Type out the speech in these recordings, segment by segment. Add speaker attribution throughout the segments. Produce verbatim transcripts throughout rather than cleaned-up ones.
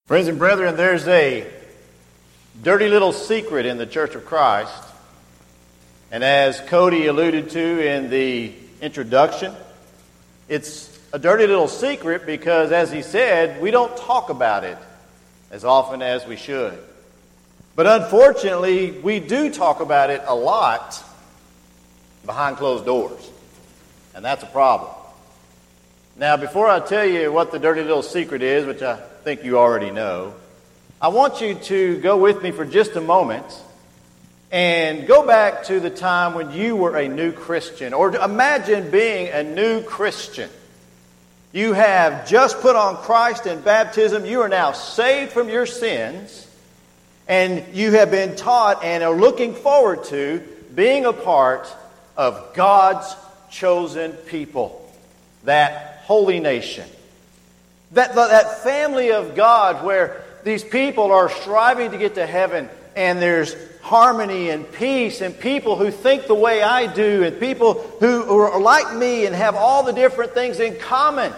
Speaker 1: Friends and brethren, there's a dirty little secret in the Church of Christ. And as Cody alluded to in the introduction, it's a dirty little secret because, as he said, we don't talk about it as often as we should. But unfortunately, we do talk about it a lot behind closed doors. And that's a problem. Now, before I tell you what the dirty little secret is, which I think you already know, I want you to go with me for just a moment and go back to the time when you were a new Christian. Or imagine being a new Christian. You have just put on Christ in baptism. You are now saved from your sins. And you have been taught and are looking forward to being a part of God's chosen people. That holy nation. That, that family of God where these people are striving to get to heaven, and there's harmony and peace and people who think the way I do and people who, who are like me and have all the different things in common.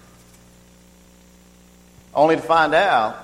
Speaker 1: Only to find out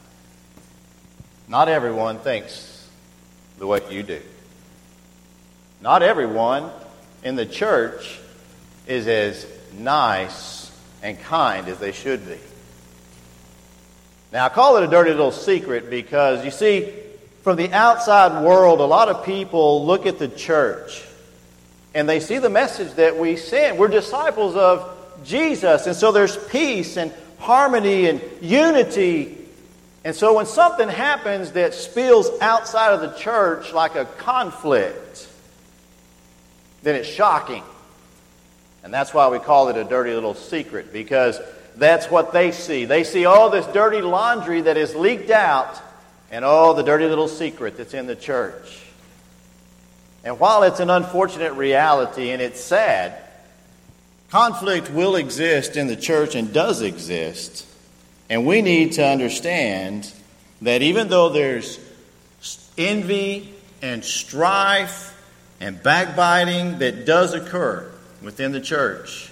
Speaker 1: not everyone thinks the way you do. Not everyone in the church is as nice and kind as they should be. Now, I call it a dirty little secret because, you see, from the outside world, a lot of people look at the church and they see the message that we send. We're disciples of Jesus, and so there's peace and harmony and unity. And so when something happens that spills outside of the church, like a conflict, then it's shocking. And that's why we call it a dirty little secret, because that's what they see. They see all this dirty laundry that is leaked out and all the dirty little secret that's in the church. And while it's an unfortunate reality and it's sad, conflict will exist in the church and does exist. And we need to understand that even though there's envy and strife and backbiting that does occur within the church,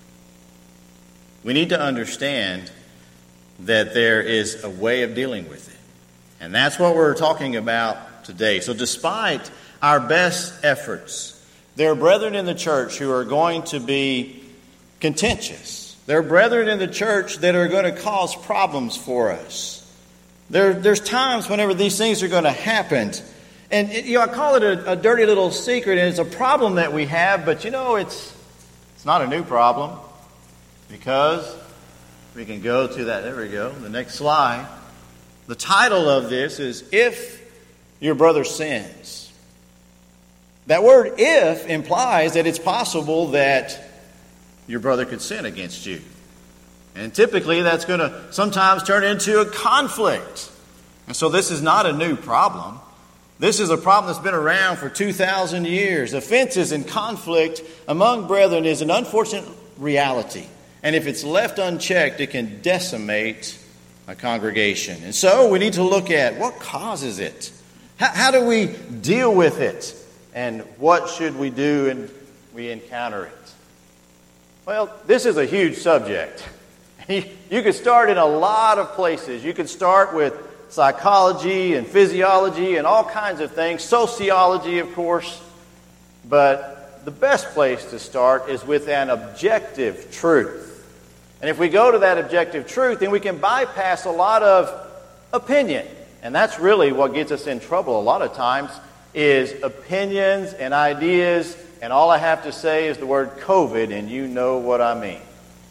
Speaker 1: we need to understand that there is a way of dealing with it. And that's what we're talking about today. So despite our best efforts, there are brethren in the church who are going to be contentious. There are brethren in the church that are going to cause problems for us. There, there's times whenever these things are going to happen. And you know, I call it a, a dirty little secret, and it's a problem that we have, but you know, it's it's not a new problem. Because we can go to that, there we go, the next slide. The title of this is, If Your Brother Sins. That word if implies that it's possible that your brother could sin against you. And typically that's going to sometimes turn into a conflict. And so this is not a new problem. This is a problem that's been around for two thousand years. Offenses and conflict among brethren is an unfortunate reality. And if it's left unchecked, it can decimate a congregation. And so we need to look at what causes it. How, how do we deal with it? And what should we do when we encounter it? Well, this is a huge subject. You, you could start in a lot of places. You could start with psychology and physiology and all kinds of things. Sociology, of course. But the best place to start is with an objective truth. And if we go to that objective truth, then we can bypass a lot of opinion. And that's really what gets us in trouble a lot of times, is opinions and ideas. And all I have to say is the word COVID, and you know what I mean.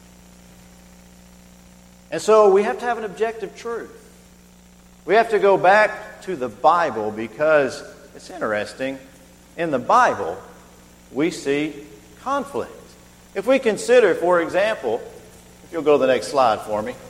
Speaker 1: And so we have to have an objective truth. We have to go back to the Bible, because it's interesting. In the Bible, we see conflict. If we consider, for example, if you'll go to the next slide for me.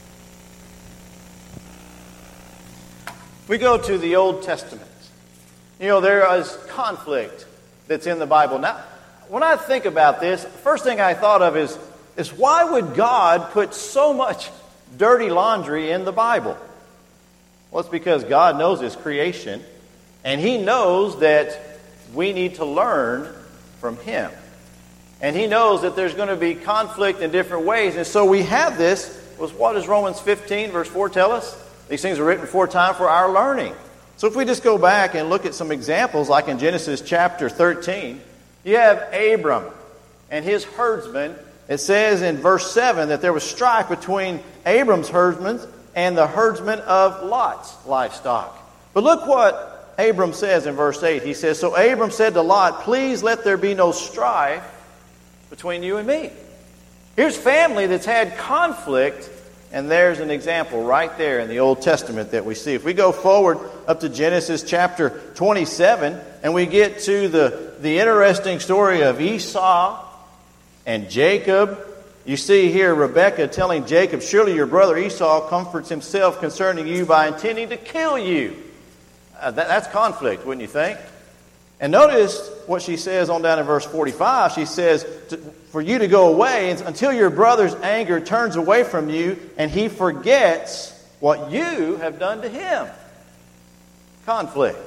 Speaker 1: We go to the Old Testament. You know, there is conflict that's in the Bible. Now, when I think about this, the first thing I thought of is, is why would God put so much dirty laundry in the Bible? Well, it's because God knows His creation, and He knows that we need to learn from Him. And He knows that there's going to be conflict in different ways. And so we have this was what does Romans fifteen, verse four tell us? These things are written aforetime for our learning. So if we just go back and look at some examples, like in Genesis chapter thirteen, you have Abram and his herdsmen. It says in verse seven that there was strife between Abram's herdsmen and the herdsmen of Lot's livestock. But look what Abram says in verse eight. He says, so Abram said to Lot, please let there be no strife between you and me. Here's family that's had conflict, and there's an example right there in the Old Testament that we see. If we go forward up to Genesis chapter twenty-seven, and we get to the, the interesting story of Esau and Jacob. You see here Rebekah telling Jacob, surely your brother Esau comforts himself concerning you by intending to kill you. Uh, that, that's conflict, wouldn't you think? And notice what she says on down in verse forty-five. She says, to, for you to go away until your brother's anger turns away from you and he forgets what you have done to him. Conflict.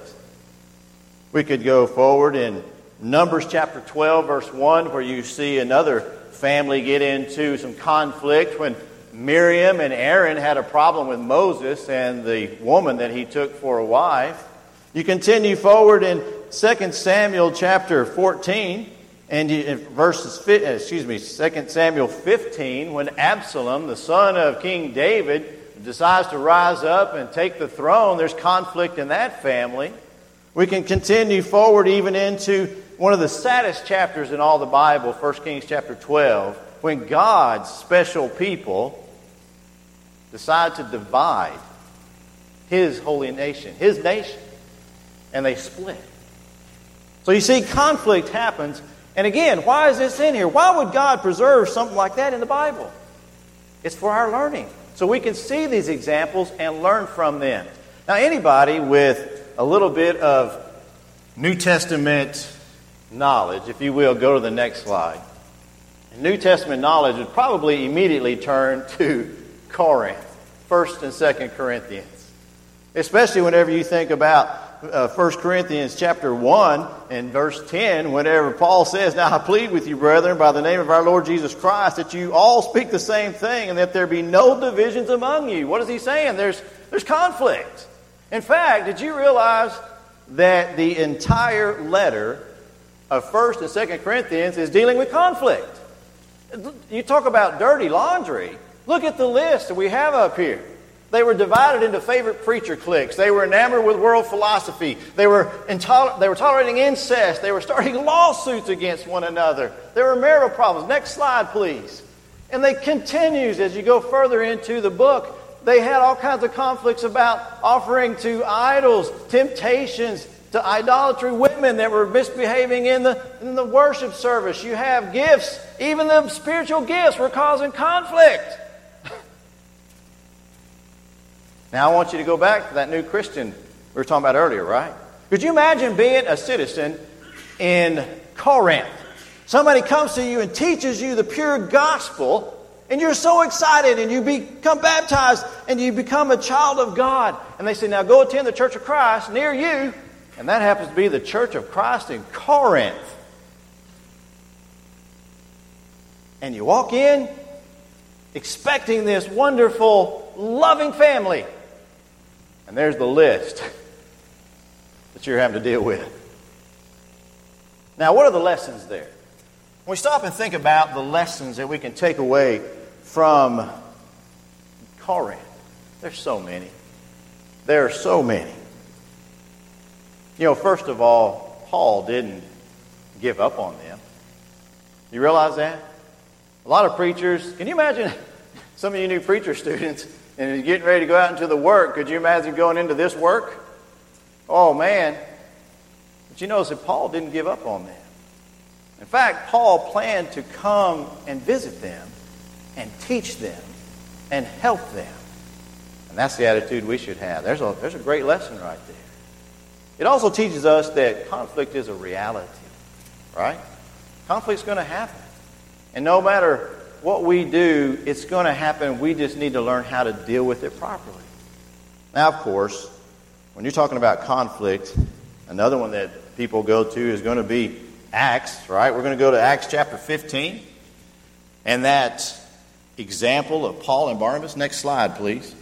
Speaker 1: We could go forward in Numbers chapter twelve, verse one, where you see another family get into some conflict when Miriam and Aaron had a problem with Moses and the woman that he took for a wife. You continue forward in Second Samuel chapter fourteen, and you, in verses, excuse me, Second Samuel fifteen, when Absalom, the son of King David, decides to rise up and take the throne. There's conflict in that family. We can continue forward even into one of the saddest chapters in all the Bible, First Kings chapter twelve, when God's special people decide to divide His holy nation, His nation, and they split. So you see, conflict happens. And again, why is this in here? Why would God preserve something like that in the Bible? It's for our learning, so we can see these examples and learn from them. Now, anybody with a little bit of New Testament knowledge, if you will, go to the next slide. New Testament knowledge would probably immediately turn to Corinth, First and Second Corinthians. Especially whenever you think about uh, First Corinthians chapter one and verse ten, whenever Paul says, now I plead with you, brethren, by the name of our Lord Jesus Christ, that you all speak the same thing and that there be no divisions among you. What is he saying? There's, there's conflict. In fact, did you realize that the entire letter of First and Second Corinthians is dealing with conflict? You talk about dirty laundry. Look at the list that we have up here. They were divided into favorite preacher cliques. They were enamored with world philosophy. They were intoler- they were tolerating incest. They were starting lawsuits against one another. There were marital problems. Next slide, please. And they continues as you go further into the book. They had all kinds of conflicts about offering to idols, temptations to idolatry, women that were misbehaving in the, in the worship service. You have gifts. Even the spiritual gifts were causing conflict. Now I want you to go back to that new Christian we were talking about earlier, right? Could you imagine being a citizen in Corinth? Somebody comes to you and teaches you the pure gospel, and you're so excited, and you become baptized, and you become a child of God. And they say, now go attend the Church of Christ near you. And that happens to be the Church of Christ in Corinth. And you walk in expecting this wonderful, loving family. And there's the list that you're having to deal with. Now, what are the lessons there? When we stop and think about the lessons that we can take away from Corinth, there's so many. There are so many. You know, first of all, Paul didn't give up on them. You realize that? A lot of preachers, can you imagine some of you new preacher students, and you're getting ready to go out into the work, could you imagine going into this work? Oh, man. But you notice that Paul didn't give up on them. In fact, Paul planned to come and visit them and teach them and help them. And that's the attitude we should have. There's a, there's a great lesson right there. It also teaches us that conflict is a reality, right? Conflict's going to happen. And no matter what we do, it's going to happen. We just need to learn how to deal with it properly. Now, of course, when you're talking about conflict, another one that people go to is going to be Acts, right? We're going to go to Acts chapter fifteen. And that example of Paul and Barnabas? Next slide, please.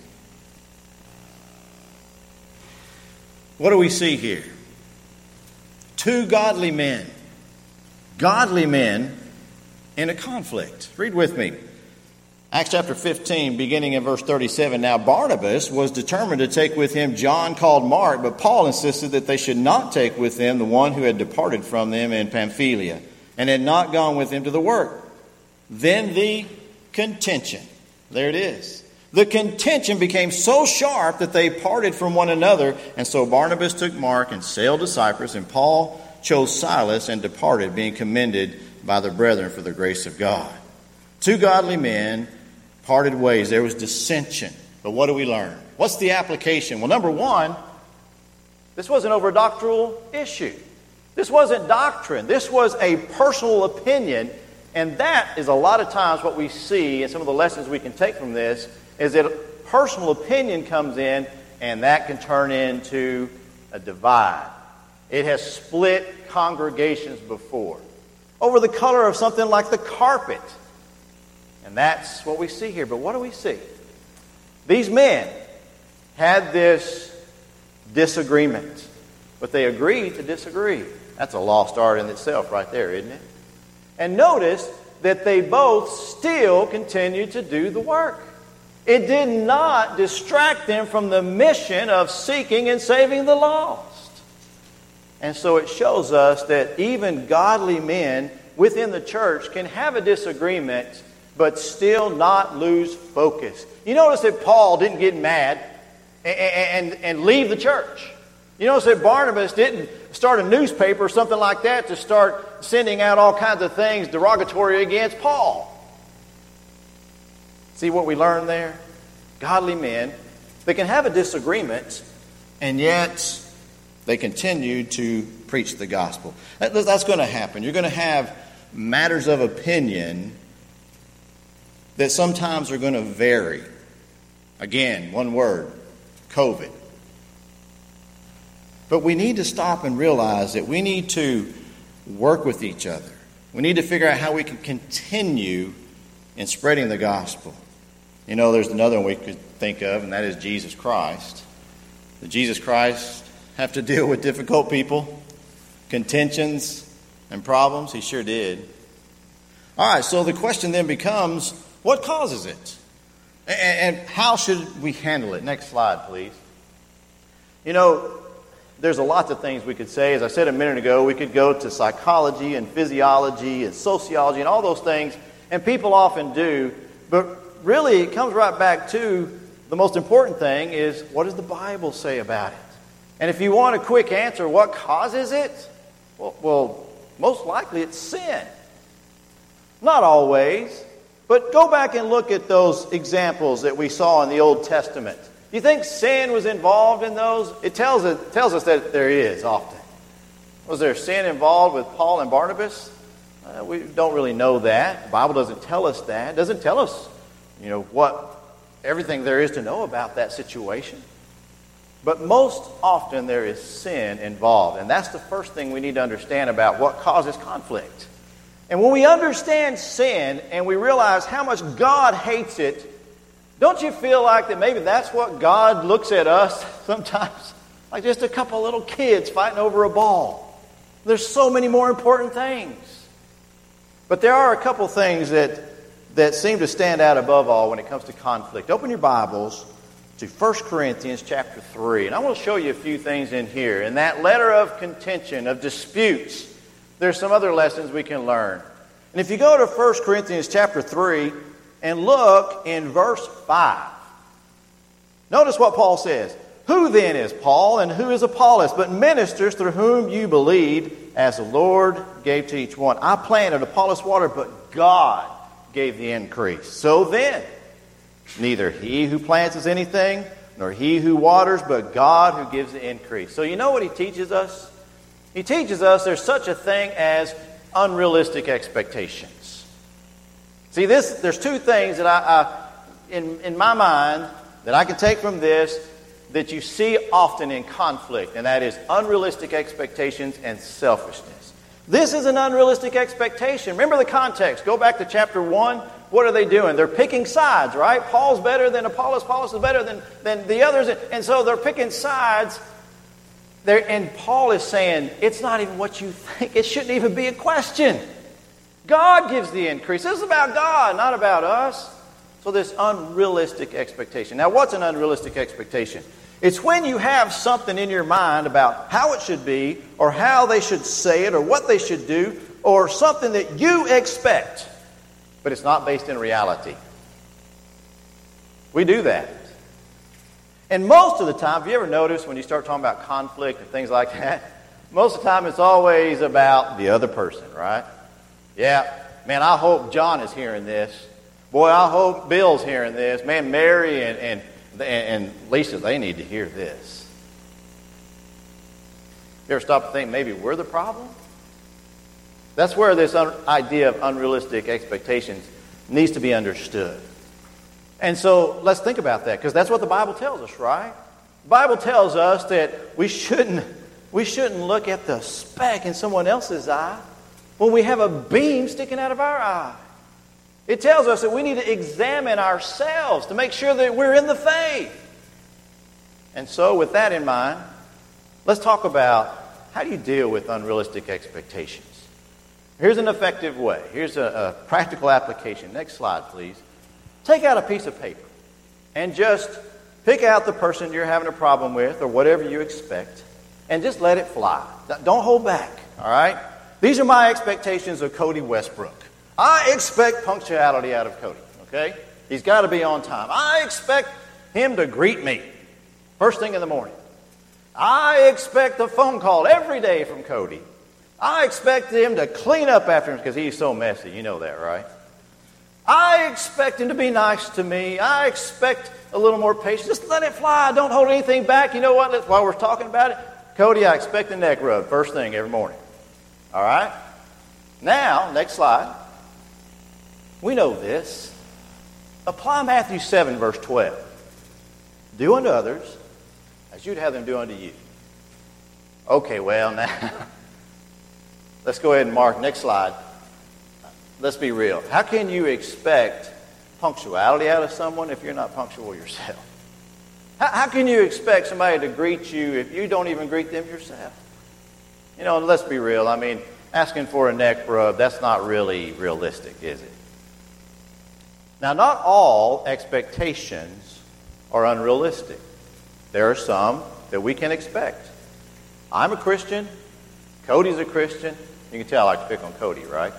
Speaker 1: What do we see here? Two godly men. Godly men in a conflict. Read with me. Acts chapter fifteen, beginning in verse thirty-seven. Now Barnabas was determined to take with him John called Mark, but Paul insisted that they should not take with them the one who had departed from them in Pamphylia and had not gone with him to the work. Then the contention. There it is. The contention became so sharp that they parted from one another, and so Barnabas took Mark and sailed to Cyprus, and Paul chose Silas and departed, being commended by the brethren for the grace of God. Two godly men parted ways. There was dissension. But what do we learn? What's the application? Well, number one, this wasn't over a doctrinal issue. This wasn't doctrine. This was a personal opinion. And that is a lot of times what we see, and some of the lessons we can take from this, is that personal opinion comes in, and that can turn into a divide. It has split congregations before over the color of something like the carpet. And that's what we see here. But what do we see? These men had this disagreement, but they agreed to disagree. That's a lost art in itself right there, isn't it? And notice that they both still continued to do the work. It did not distract them from the mission of seeking and saving the lost. And so it shows us that even godly men within the church can have a disagreement, but still not lose focus. You notice that Paul didn't get mad and, and, and leave the church. You notice that Barnabas didn't start a newspaper or something like that to start sending out all kinds of things derogatory against Paul. See what we learned there? Godly men, they can have a disagreement, and yet they continue to preach the gospel. That, that's going to happen. You're going to have matters of opinion that sometimes are going to vary. Again, one word, COVID. But we need to stop and realize that we need to work with each other. We need to figure out how we can continue in spreading the gospel. You know, there's another one we could think of, and that is Jesus Christ. Did Jesus Christ have to deal with difficult people, contentions, and problems? He sure did. All right, so the question then becomes, what causes it? And how should we handle it? Next slide, please. You know, there's a lot of things we could say. As I said a minute ago, we could go to psychology and physiology and sociology and all those things, and people often do. But really, it comes right back to the most important thing is, what does the Bible say about it? And if you want a quick answer, what causes it? Well, well most likely it's sin. Not always. But go back and look at those examples that we saw in the Old Testament. Do you think sin was involved in those? It tells us, tells us that there is often. Was there sin involved with Paul and Barnabas? Uh, we don't really know that. The Bible doesn't tell us that. It doesn't tell us, you know, what everything there is to know about that situation. But most often there is sin involved. And that's the first thing we need to understand about what causes conflict. And when we understand sin and we realize how much God hates it, don't you feel like that maybe that's what God looks at us sometimes? Like just a couple little kids fighting over a ball. There's so many more important things. But there are a couple things that, that seem to stand out above all when it comes to conflict. Open your Bibles to First Corinthians chapter three. And I want to show you a few things in here. In that letter of contention, of disputes, there's some other lessons we can learn. And if you go to First Corinthians chapter three and look in verse five, notice what Paul says. Who then is Paul and who is Apollos, but ministers through whom you believed, as the Lord gave to each one? I planted, Apollos watered, but God gave the increase. So then, neither he who plants is anything, nor he who waters, but God who gives the increase. So you know what he teaches us? He teaches us there's such a thing as unrealistic expectations. See, this there's two things that I, I in, in my mind, that I can take from this that you see often in conflict, and that is unrealistic expectations and selfishness. This is an unrealistic expectation. Remember the context. Go back to chapter one. what are they doing? They're picking sides, right? Paul's better than Apollos. Apollos is better than, than the others. And so they're picking sides. They're, and Paul is saying, it's not even what you think. It shouldn't even be a question. God gives the increase. This is about God, not about us. So this unrealistic expectation. Now, what's an unrealistic expectation? It's when you have something in your mind about how it should be, or how they should say it, or what they should do, or something that you expect, but it's not based in reality. We do that. And most of the time, have you ever noticed when you start talking about conflict and things like that, most of the time it's always about the other person, right? Yeah, man, I hope John is hearing this. Boy, I hope Bill's hearing this. Man, Mary and, and, and Lisa, they need to hear this. You ever stop to think maybe we're the problem? That's where this un- idea of unrealistic expectations needs to be understood. And so let's think about that, because that's what the Bible tells us, right? The Bible tells us that we shouldn't, we shouldn't look at the speck in someone else's eye when we have a beam sticking out of our eye. It tells us that we need to examine ourselves to make sure that we're in the faith. And so with that in mind, let's talk about how do you deal with unrealistic expectations. Here's an effective way. Here's a, a practical application. Next slide, please. Take out a piece of paper and just pick out the person you're having a problem with or whatever you expect and just let it fly. Don't hold back, all right? These are my expectations of Cody Westbrook. I expect punctuality out of Cody, okay? He's got to be on time. I expect him to greet me first thing in the morning. I expect a phone call every day from Cody. I expect him to clean up after him because he's so messy. You know that, right? I expect him to be nice to me. I expect a little more patience. Just let it fly. Don't hold anything back. You know what? Let's, while we're talking about it, Cody, I expect a neck rub first thing every morning. All right? Now, next slide. We know this. Apply Matthew seven, verse twelve. Do unto others as you'd have them do unto you. Okay, well, now, let's go ahead and mark. Next slide. Let's be real. How can you expect punctuality out of someone if you're not punctual yourself? How, how can you expect somebody to greet you if you don't even greet them yourself? You know, let's be real. I mean, asking for a neck rub, that's not really realistic, is it? Now, not all expectations are unrealistic. There are some that we can expect. I'm a Christian. Cody's a Christian. You can tell I like to pick on Cody, right?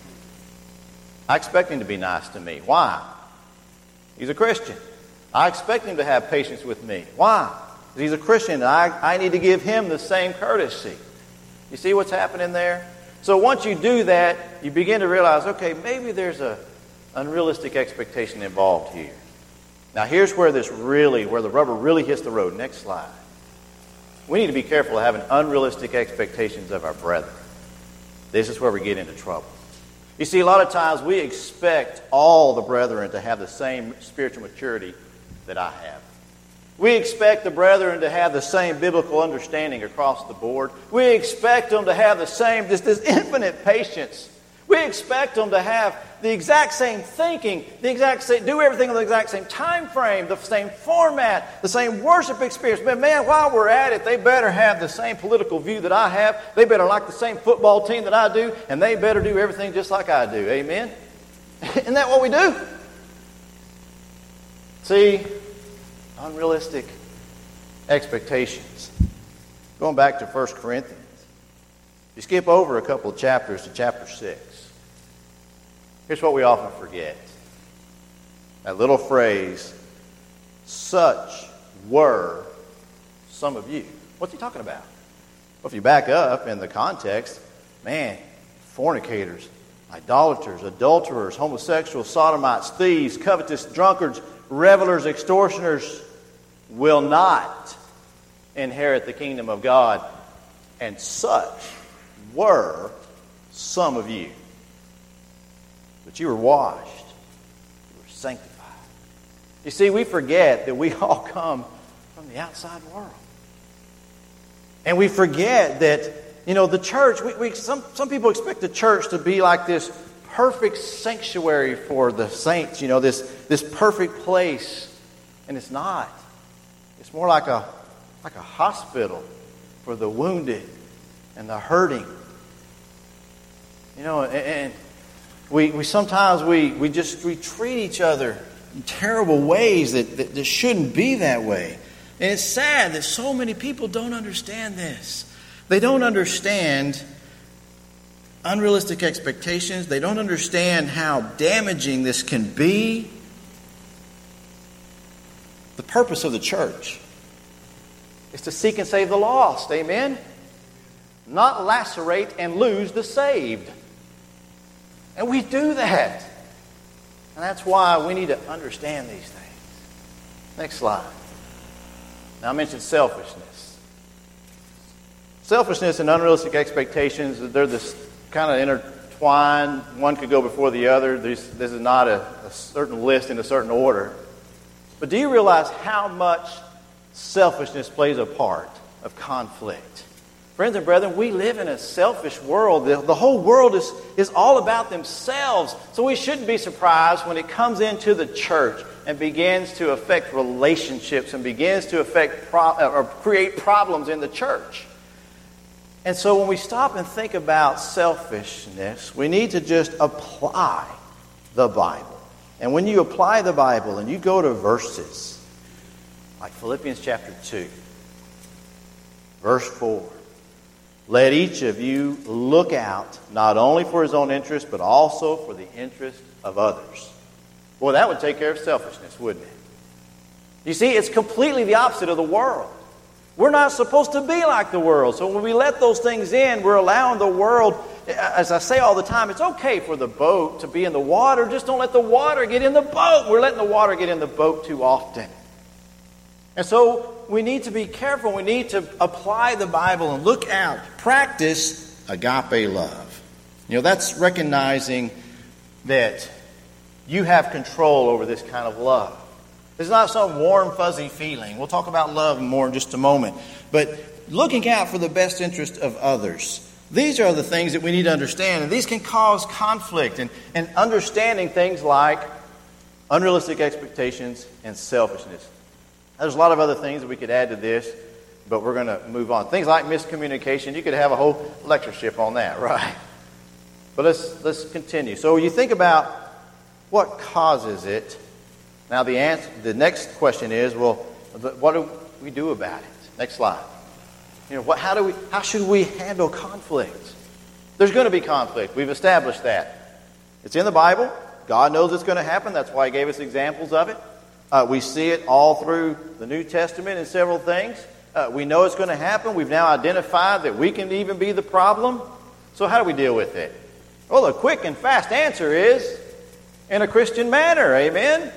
Speaker 1: I expect him to be nice to me. Why? He's a Christian. I expect him to have patience with me. Why? Because he's a Christian, and I, I need to give him the same courtesy. You see what's happening there? So once you do that, you begin to realize, okay, maybe there's a unrealistic expectation involved here. Now here's where this really, where the rubber really hits the road. Next slide. We need to be careful of having unrealistic expectations of our brethren. This is where we get into trouble. You see, a lot of times we expect all the brethren to have the same spiritual maturity that I have. We expect the brethren to have the same biblical understanding across the board. We expect them to have the same, this, this infinite patience. We expect them to have the exact same thinking, the exact same, do everything on the exact same time frame, the same format, the same worship experience. But man, while we're at it, they better have the same political view that I have. They better like the same football team that I do, and they better do everything just like I do. Amen? Isn't that what we do? See, unrealistic expectations. Going back to First Corinthians. You skip over a couple of chapters to chapter six. Here's what we often forget. That little phrase, such were some of you. What's he talking about? Well, if you back up in the context, man, fornicators, idolaters, adulterers, homosexuals, sodomites, thieves, covetous, drunkards, revelers, extortioners will not inherit the kingdom of God. And such were some of you. But you were washed. You were sanctified. You see, we forget that we all come from the outside world. And we forget that, you know, the church, we, we some, some people expect the church to be like this perfect sanctuary for the saints, you know, this, this perfect place. And it's not. It's more like a, like a hospital for the wounded and the hurting. You know, and, and we, we sometimes we, we just we treat each other in terrible ways that, that, that shouldn't be that way. And it's sad that so many people don't understand this. They don't understand unrealistic expectations. They don't understand how damaging this can be. The purpose of the church is to seek and save the lost. Amen? Not lacerate and lose the saved. And we do that. And that's why we need to understand these things. Next slide. Now I mentioned selfishness. Selfishness and unrealistic expectations, they're this kind of intertwined. One could go before the other. This, this is not a, a certain list in a certain order. But do you realize how much selfishness plays a part of conflict? Friends and brethren, we live in a selfish world. The, the whole world is, is all about themselves. So we shouldn't be surprised when it comes into the church and begins to affect relationships and begins to affect pro- or create problems in the church. And so when we stop and think about selfishness, we need to just apply the Bible. And when you apply the Bible and you go to verses like Philippians chapter two, verse four, let each of you look out not only for his own interest, but also for the interest of others. Boy, that would take care of selfishness, wouldn't it? You see, it's completely the opposite of the world. We're not supposed to be like the world. So when we let those things in, we're allowing the world, as I say all the time, it's okay for the boat to be in the water. Just don't let the water get in the boat. We're letting the water get in the boat too often. And so we need to be careful. We need to apply the Bible and look out. Practice agape love. You know, that's recognizing that you have control over this kind of love. It's not some warm, fuzzy feeling. We'll talk about love more in just a moment. But looking out for the best interest of others. These are the things that we need to understand. And these can cause conflict. And, and understanding things like unrealistic expectations and selfishness. There's a lot of other things that we could add to this, but we're going to move on. Things like miscommunication, you could have a whole lectureship on that, right? But let's let's continue. So you think about what causes it. Now the answer, the next question is, well, what do we do about it? Next slide. You know, what, how do we? How should we handle conflict? There's going to be conflict. We've established that. It's in the Bible. God knows it's going to happen. That's why He gave us examples of it. Uh, we see it all through the New Testament in several things. Uh, we know it's going to happen. We've now identified that we can even be the problem. So how do we deal with it? Well, the quick and fast answer is in a Christian manner. Amen?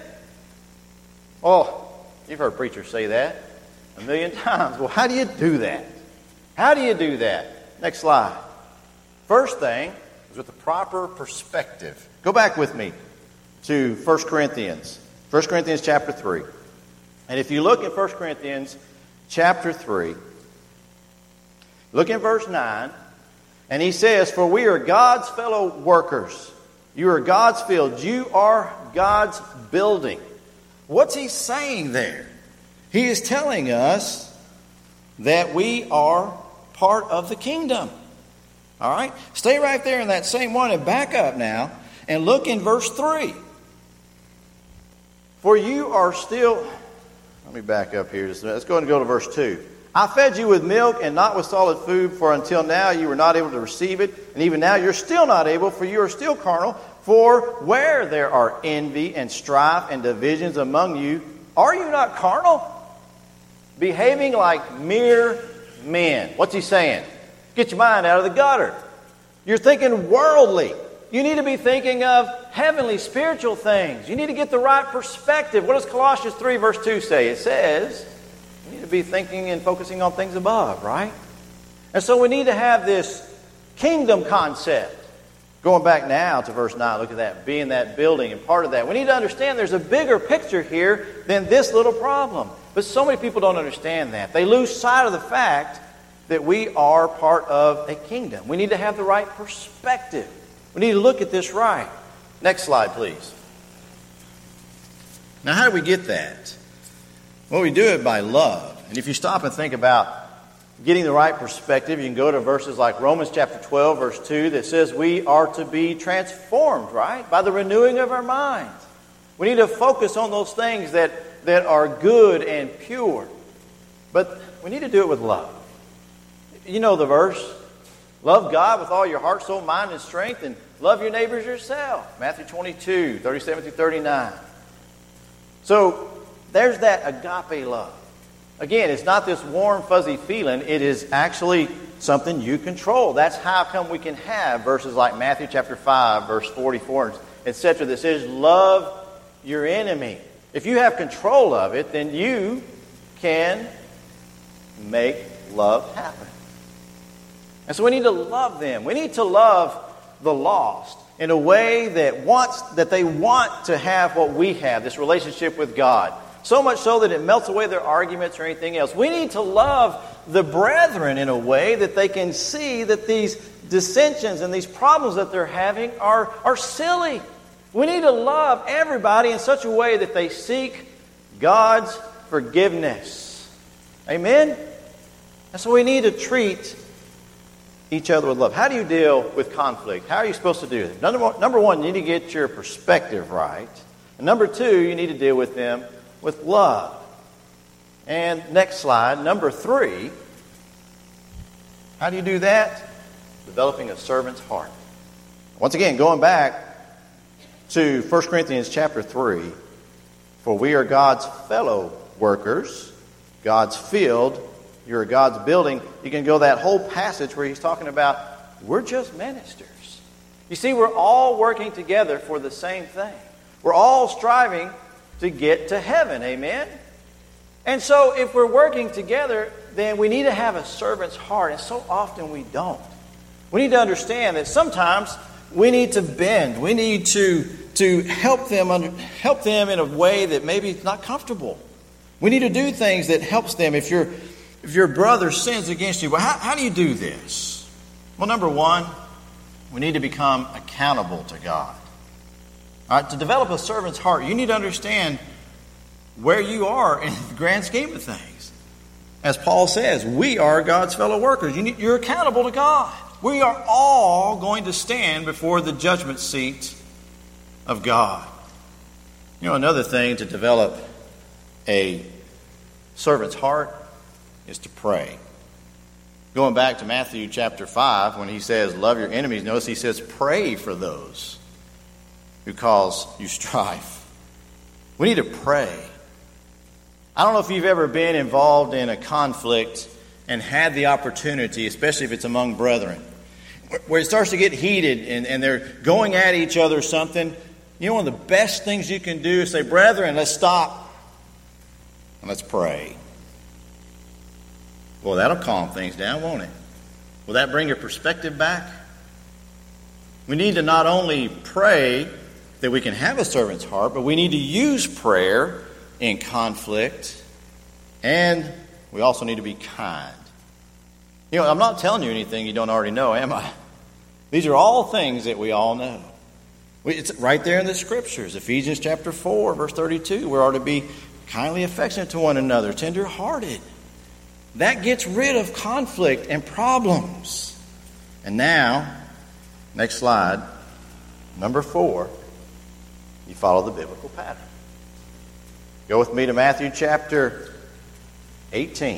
Speaker 1: Oh, you've heard preachers say that a million times. Well, how do you do that? How do you do that? Next slide. First thing is with the proper perspective. Go back with me to First Corinthians. First Corinthians chapter three. And if you look at First Corinthians chapter three, look in verse nine, and he says, for we are God's fellow workers. You are God's field. You are God's building. What's he saying there? He is telling us that we are part of the kingdom. All right? Stay right there in that same one and back up now and look in verse three. For you are still... Let me back up here. Let's go ahead and go to verse two. I fed you with milk and not with solid food, for until now you were not able to receive it, and even now you're still not able, for you are still carnal. For where there are envy and strife and divisions among you, are you not carnal? Behaving like mere men. What's he saying? Get your mind out of the gutter. You're thinking worldly. You need to be thinking of heavenly, spiritual things. You need to get the right perspective. What does Colossians three verse two say? It says you need to be thinking and focusing on things above, right? And so we need to have this kingdom concept. Going back now to verse nine, look at that, being that building and part of that. We need to understand there's a bigger picture here than this little problem. But so many people don't understand that. They lose sight of the fact that we are part of a kingdom. We need to have the right perspective. We need to look at this right. Next slide, please. Now, how do we get that? Well, we do it by love. And if you stop and think about getting the right perspective, you can go to verses like Romans chapter twelve, verse two, that says we are to be transformed, right? By the renewing of our minds. We need to focus on those things that, that are good and pure. But we need to do it with love. You know the verse. Love God with all your heart, soul, mind, and strength, and love your neighbors yourself. Matthew twenty-two, thirty-seven through thirty-nine. So there's that agape love. Again, it's not this warm, fuzzy feeling. It is actually something you control. That's how come we can have verses like Matthew chapter five, verse forty-four, et cetera, that says, love your enemy. If you have control of it, then you can make love happen. And so we need to love them. We need to love the lost in a way that wants that they want to have what we have, this relationship with God. So much so that it melts away their arguments or anything else. We need to love the brethren in a way that they can see that these dissensions and these problems that they're having are, are silly. We need to love everybody in such a way that they seek God's forgiveness. Amen? And so we need to treat each other with love. How do you deal with conflict? How are you supposed to do it? Number one, number one, you need to get your perspective right. And number two, you need to deal with them with love. And next slide, number three, how do you do that? Developing a servant's heart. Once again, going back to First Corinthians chapter three, for we are God's fellow workers, God's field, you're God's building. You can go that whole passage where he's talking about we're just ministers. You see, we're all working together for the same thing. We're all striving to get to heaven, amen? And so if we're working together, then we need to have a servant's heart, and so often we don't. We need to understand that sometimes we need to bend. We need to, to help them under, help them in a way that maybe is not comfortable. We need to do things that helps them. If your if your brother sins against you, well, how, how do you do this? Well, number one, we need to become accountable to God. All right, to develop a servant's heart, you need to understand where you are in the grand scheme of things. As Paul says, we are God's fellow workers. You need, you're accountable to God. We are all going to stand before the judgment seat of God. You know, another thing to develop a servant's heart is to pray. Going back to Matthew chapter five, when he says, love your enemies, notice he says, pray for those who cause you strife. We need to pray. I don't know if you've ever been involved in a conflict and had the opportunity, especially if it's among brethren, where it starts to get heated and, and they're going at each other or something. You know, one of the best things you can do is say, brethren, let's stop and let's pray. Well, that'll calm things down, won't it? Will that bring your perspective back? We need to not only pray that we can have a servant's heart, but we need to use prayer in conflict, and we also need to be kind. You know, I'm not telling you anything you don't already know, am I? These are all things that we all know. It's right there in the Scriptures. Ephesians chapter four, verse thirty-two. We are to be kindly affectionate to one another, tender-hearted. That gets rid of conflict and problems. And now, next slide, number four, you follow the biblical pattern. Go with me to Matthew chapter eighteen.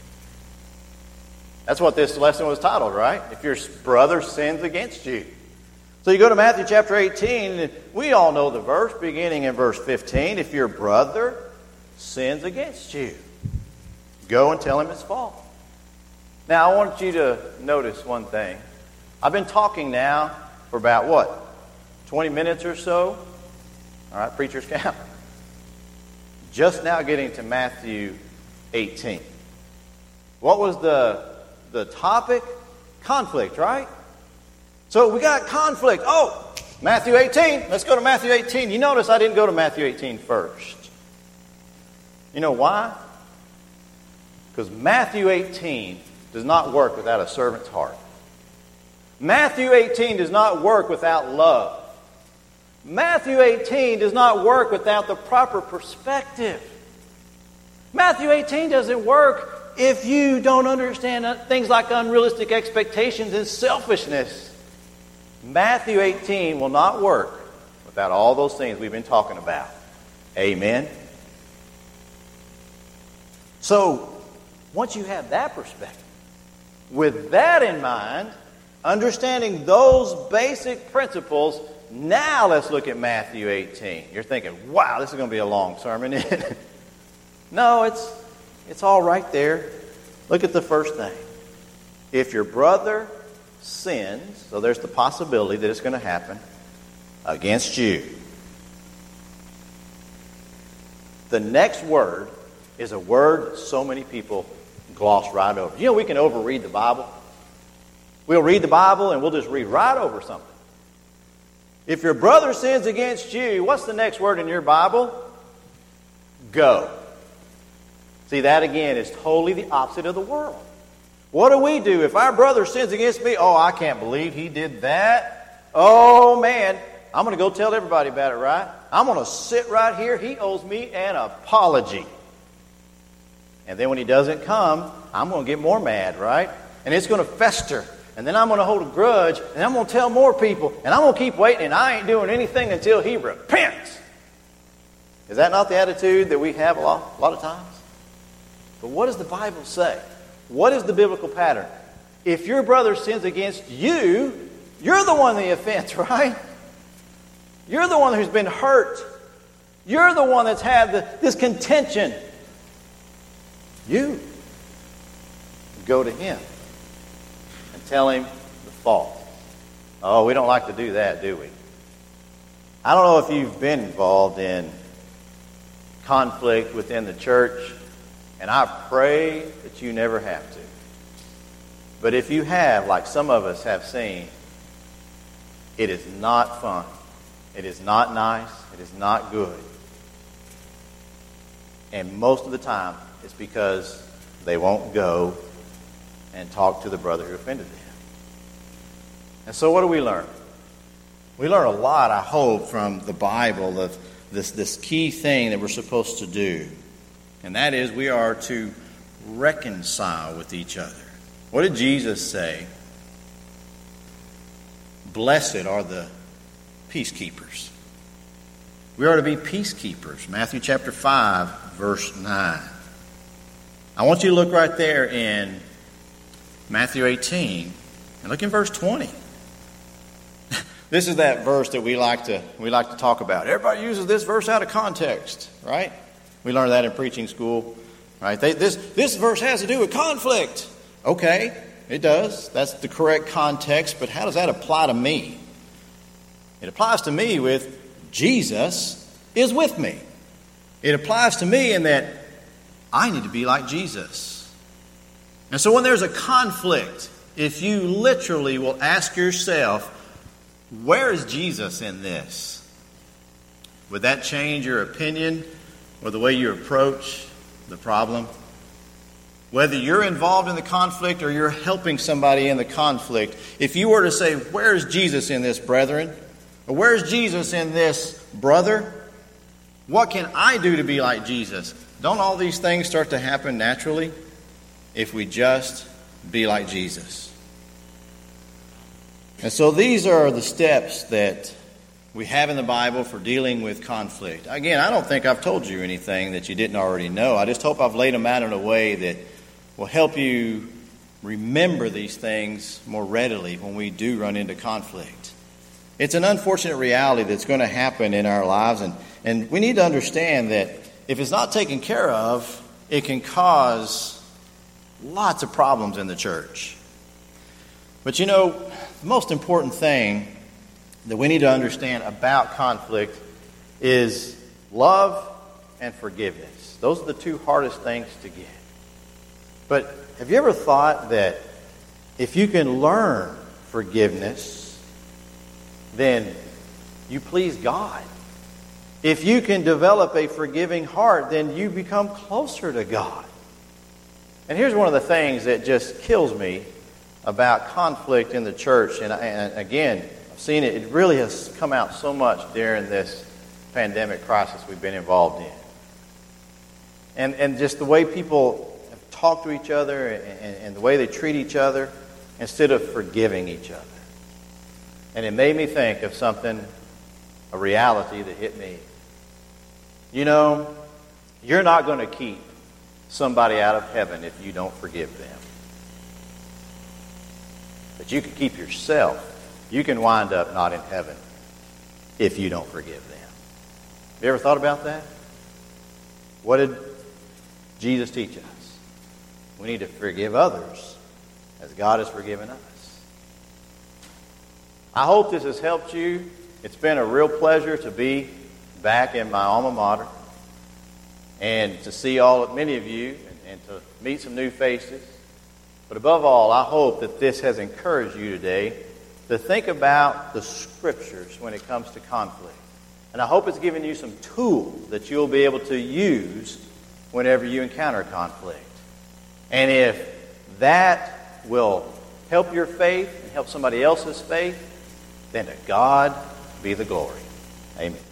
Speaker 1: That's what this lesson was titled, right? If your brother sins against you. So you go to Matthew chapter eighteen, and we all know the verse, beginning in verse fifteen. If your brother sins against you, go and tell him his fault. Now, I want you to notice one thing. I've been talking now for about, what, twenty minutes or so? All right, preachers count. Just now getting to Matthew eighteen. What was the, the topic? Conflict, right? So we got conflict. Oh, Matthew eighteen. Let's go to Matthew eighteen. You notice I didn't go to Matthew eighteen first. You know why? Because Matthew eighteen does not work without a servant's heart. Matthew eighteen does not work without love. Matthew eighteen does not work without the proper perspective. Matthew eighteen doesn't work if you don't understand things like unrealistic expectations and selfishness. Matthew eighteen will not work without all those things we've been talking about. Amen? So, once you have that perspective, with that in mind, understanding those basic principles, now let's look at Matthew eighteen. You're thinking, wow, this is going to be a long sermon. No, it's, it's all right there. Look at the first thing. If your brother sins, so there's the possibility that it's going to happen, against you, the next word is a word that so many people gloss right over. You know, we can overread the Bible. We'll read the Bible and we'll just read right over something. If your brother sins against you, what's the next word in your Bible? Go. See, that again is totally the opposite of the world. What do we do? If our brother sins against me, oh, I can't believe he did that. Oh, man, I'm going to go tell everybody about it, right? I'm going to sit right here. He owes me an apology. And then when he doesn't come, I'm going to get more mad, right? And it's going to fester. And then I'm going to hold a grudge, and I'm going to tell more people, and I'm going to keep waiting, and I ain't doing anything until he repents. Is that not the attitude that we have a lot, a lot of times? But what does the Bible say? What is the biblical pattern? If your brother sins against you, you're the one in the offense, right? You're the one who's been hurt. You're the one that's had the, this contention. You go to him and tell him the fault. Oh, we don't like to do that, do we? I don't know if you've been involved in conflict within the church, and I pray that you never have to. But if you have, like some of us have seen, it is not fun. It is not nice. It is not good. And most of the time, it's because they won't go and talk to the brother who offended them. And so what do we learn? We learn a lot, I hope, from the Bible of this, this key thing that we're supposed to do. And that is we are to reconcile with each other. What did Jesus say? Blessed are the peacekeepers. We are to be peacekeepers. Matthew chapter five, verse nine. I want you to look right there in Matthew eighteen and look in verse twenty. This is that verse that we like to we like to talk about. Everybody uses this verse out of context, right? We learned that in preaching school, right? They, this this verse has to do with conflict. Okay, it does. That's the correct context, but how does that apply to me? It applies to me with Jesus is with me. It applies to me in that I need to be like Jesus. And so when there's a conflict, if you literally will ask yourself, where is Jesus in this? Would that change your opinion or the way you approach the problem? Whether you're involved in the conflict or you're helping somebody in the conflict, if you were to say, where is Jesus in this, brethren? Or where is Jesus in this, brother? What can I do to be like Jesus? Don't all these things start to happen naturally if we just be like Jesus? And so these are the steps that we have in the Bible for dealing with conflict. Again, I don't think I've told you anything that you didn't already know. I just hope I've laid them out in a way that will help you remember these things more readily when we do run into conflict. It's an unfortunate reality that's going to happen in our lives, and, and we need to understand that if it's not taken care of, it can cause lots of problems in the church. But you know, the most important thing that we need to understand about conflict is love and forgiveness. Those are the two hardest things to get. But have you ever thought that if you can learn forgiveness, then you please God? If you can develop a forgiving heart, then you become closer to God. And here's one of the things that just kills me about conflict in the church. And, and again, I've seen it. It really has come out so much during this pandemic crisis we've been involved in. And, and just the way people talk to each other and, and the way they treat each other instead of forgiving each other. And it made me think of something, a reality that hit me. You know, you're not going to keep somebody out of heaven if you don't forgive them. But you can keep yourself. You can wind up not in heaven if you don't forgive them. Have you ever thought about that? What did Jesus teach us? We need to forgive others as God has forgiven us. I hope this has helped you. It's been a real pleasure to be back in my alma mater and to see all many of you and, and to meet some new faces. But above all, I hope that this has encouraged you today to think about the Scriptures when it comes to conflict. And I hope it's given you some tools that you'll be able to use whenever you encounter conflict. And if that will help your faith and help somebody else's faith, then to God be the glory. Amen.